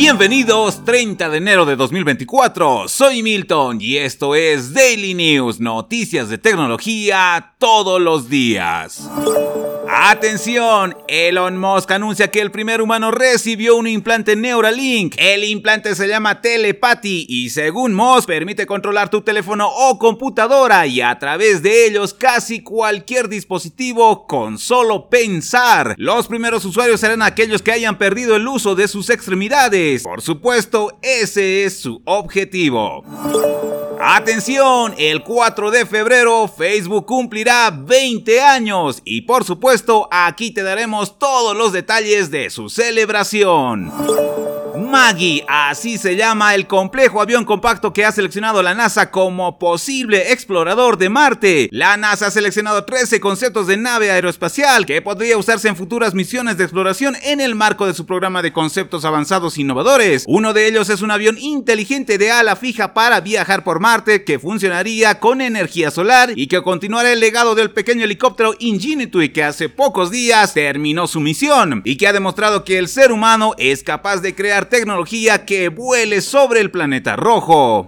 Bienvenidos, 30 de enero de 2024, soy Milton y esto es Daily News, noticias de tecnología todos los días. ¡Atención! Elon Musk anuncia que el primer humano recibió un implante Neuralink. El implante se llama Telepathy y según Musk permite controlar tu teléfono o computadora y a través de ellos casi cualquier dispositivo con solo pensar. Los primeros usuarios serán aquellos que hayan perdido el uso de sus extremidades. Por supuesto, ese es su objetivo. ¡Atención! El 4 de febrero Facebook cumplirá 20 años y por supuesto aquí te daremos todos los detalles de su celebración. Maggie, así se llama el complejo avión compacto que ha seleccionado la NASA como posible explorador de Marte. La NASA ha seleccionado 13 conceptos de nave aeroespacial que podría usarse en futuras misiones de exploración en el marco de su programa de conceptos avanzados innovadores. Uno de ellos es un avión inteligente de ala fija para viajar por Marte que funcionaría con energía solar y que continuará el legado del pequeño helicóptero Ingenuity que hace pocos días terminó su misión y que ha demostrado que el ser humano es capaz de crear tecnología que vuele sobre el planeta rojo.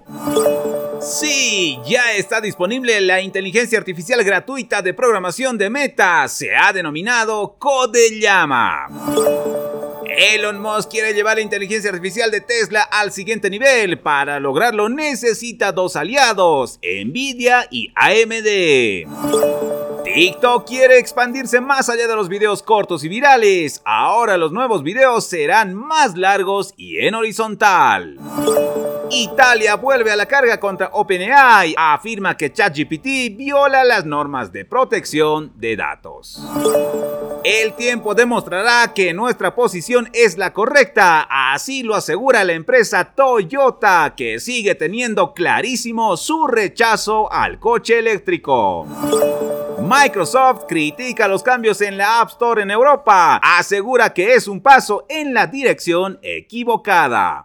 Sí, ya está disponible la inteligencia artificial gratuita de programación de Meta. Se ha denominado Codellama. Elon Musk quiere llevar la inteligencia artificial de Tesla al siguiente nivel. Para lograrlo necesita dos aliados, Nvidia y AMD. TikTok quiere expandirse más allá de los videos cortos y virales. Ahora los nuevos videos serán más largos y en horizontal. Italia vuelve a la carga contra OpenAI. Afirma que ChatGPT viola las normas de protección de datos. El tiempo demostrará que nuestra posición es la correcta, así lo asegura la empresa Toyota, que sigue teniendo clarísimo su rechazo al coche eléctrico. Microsoft critica los cambios en la App Store en Europa, asegura que es un paso en la dirección equivocada.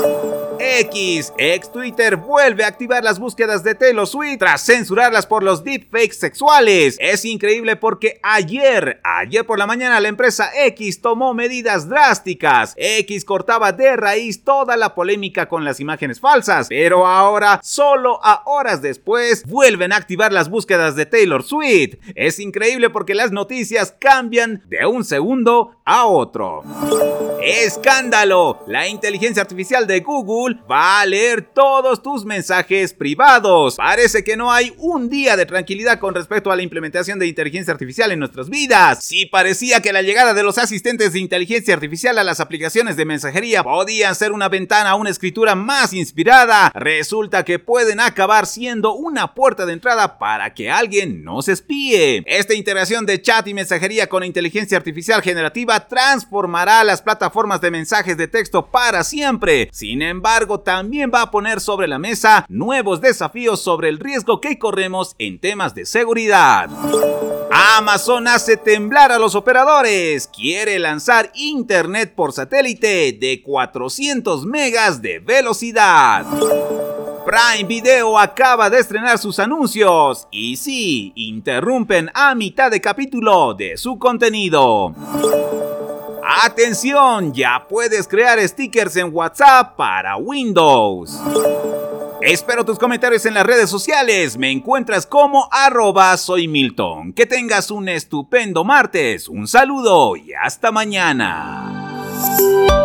Ex Twitter vuelve a activar las búsquedas de Taylor Swift tras censurarlas por los deepfakes sexuales. Es increíble porque ayer por la mañana la empresa X tomó medidas drásticas. X cortaba de raíz toda la polémica con las imágenes falsas, pero ahora, solo a horas después, vuelven a activar las búsquedas de Taylor Swift. Es increíble porque las noticias cambian de un segundo a otro. ¡Escándalo! La inteligencia artificial de Google va a leer todos tus mensajes privados. Parece que no hay un día de tranquilidad con respecto a la implementación de inteligencia artificial en nuestras vidas. Si parecía que la llegada de los asistentes de inteligencia artificial a las aplicaciones de mensajería podían ser una ventana a una escritura más inspirada, resulta que pueden acabar siendo una puerta de entrada para que alguien nos espíe. Esta integración de chat y mensajería con inteligencia artificial generativa transformará las plataformas de mensajes de texto para siempre. Sin embargo, también va a poner sobre la mesa nuevos desafíos sobre el riesgo que corremos en temas de seguridad. Amazon hace temblar a los operadores. Quiere lanzar internet por satélite de 400 megas de velocidad. Prime Video acaba de estrenar sus anuncios y sí, interrumpen a mitad de capítulo de su contenido. ¡Atención! Ya puedes crear stickers en WhatsApp para Windows. Espero tus comentarios en las redes sociales. Me encuentras como @soymilton. Que tengas un estupendo martes. Un saludo y hasta mañana.